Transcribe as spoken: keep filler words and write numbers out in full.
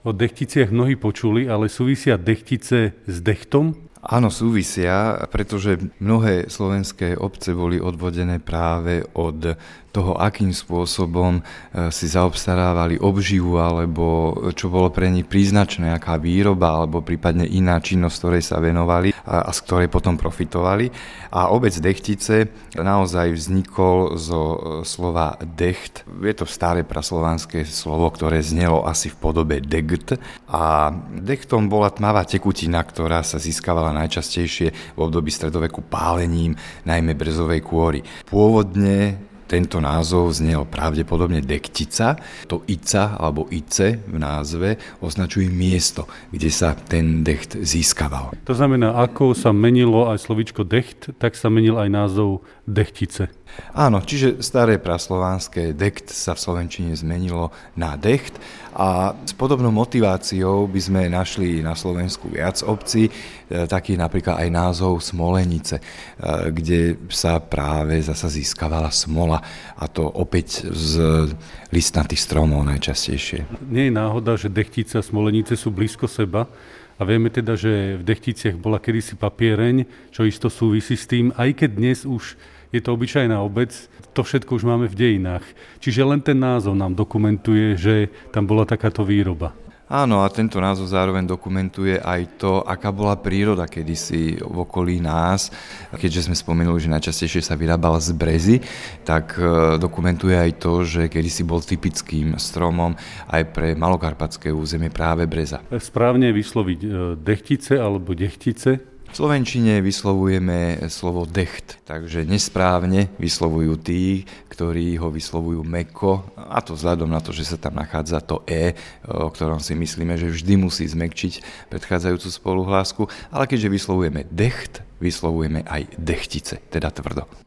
O dechticiach mnohí počuli, ale súvisia dechtice s dechtom? Áno, súvisia, pretože mnohé slovenské obce boli odvodené práve od toho, akým spôsobom si zaobstarávali obživu, alebo čo bolo pre nich príznačné, aká výroba, alebo prípadne iná činnosť, ktorej sa venovali a, a z ktorej potom profitovali. A obec Dechtice naozaj vznikol zo slova decht. Je to staré praslovanské slovo, ktoré znelo asi v podobe degt. A dechtom bola tmavá tekutina, ktorá sa získavala najčastejšie v období stredoveku pálením, najmä brzovej kôry. Pôvodne tento názov znel pravdepodobne dektica. To ica alebo ice v názve označuje miesto, kde sa ten decht získaval. To znamená, ako sa menilo aj slovíčko decht, tak sa menil aj názov dechtice. Áno, čiže staré praslovanské dekt sa v slovenčine zmenilo na decht a s podobnou motiváciou by sme našli na Slovensku viac obcí, taký napríklad aj názov Smolenice, kde sa práve zasa získavala smola, a to opäť z listnatých stromov najčastejšie. Nie je náhoda, že Dechtice a Smolenice sú blízko seba a vieme teda, že v Dechticiach bola kedysi papiereň, čo isto súvisí s tým, aj keď dnes už je to obyčajná obec, to všetko už máme v dejinách. Čiže len ten názov nám dokumentuje, že tam bola takáto výroba. Áno, a tento názov zároveň dokumentuje aj to, aká bola príroda kedysi v okolí nás. Keďže sme spomenuli, že najčastejšie sa vyrábala z brezy, tak dokumentuje aj to, že kedysi bol typickým stromom aj pre malokarpatské územie práve breza. Správne vysloviť dechtice alebo dechtice? V slovenčine vyslovujeme slovo decht, takže nesprávne vyslovujú tí, ktorí ho vyslovujú mäkko, a to vzhľadom na to, že sa tam nachádza to e, o ktorom si myslíme, že vždy musí zmäkčiť predchádzajúcu spoluhlásku, ale keďže vyslovujeme decht, vyslovujeme aj dechtice, teda tvrdo.